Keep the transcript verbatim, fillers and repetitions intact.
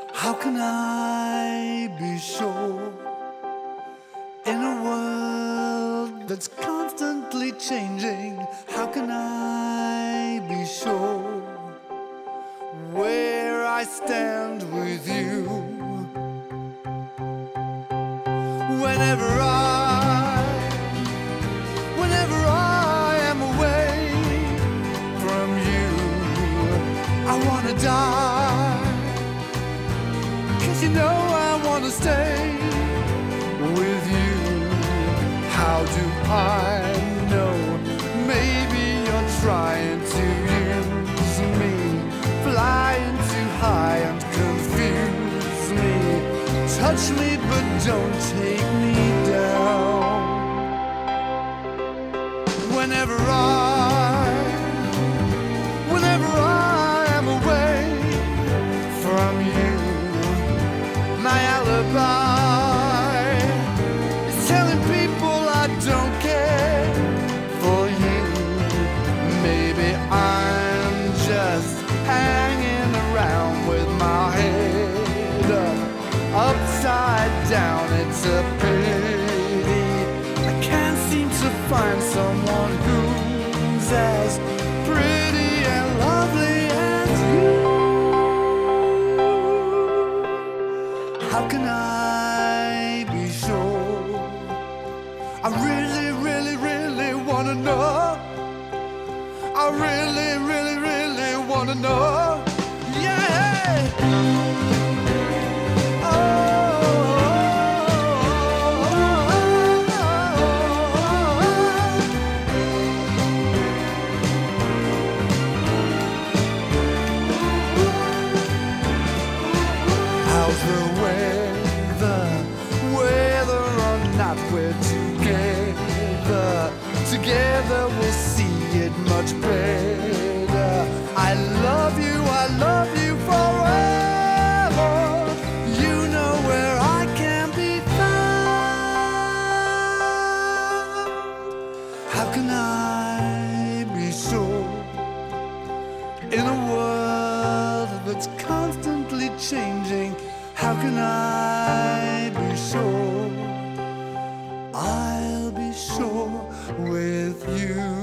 How can I be sure in a world that's constantly changing? How can I be sure where I stand with you? Whenever I, whenever I am away from you, I wanna die. 'Cause you know I wanna stay with you. How do I know? Maybe you're trying to use me, flying too high and confuse me. Touch me but don't take me down. Whenever I, whenever I am away from you, my alibi is telling people I don't care for you. Maybe I'm just hanging around with my head up, upside down. It's a pity I can't seem to find someone who's as pretty and lovely as you. How can I be sure? I really, really, really wanna know. I really, really, really wanna know. Yeah. How's the weather? Whether or not we're together, together we'll see it much better. I love you, I love you forever. You know where I can be found. How can I be sure in a world that's constantly changing? How can I be sure? I'll be sure with you.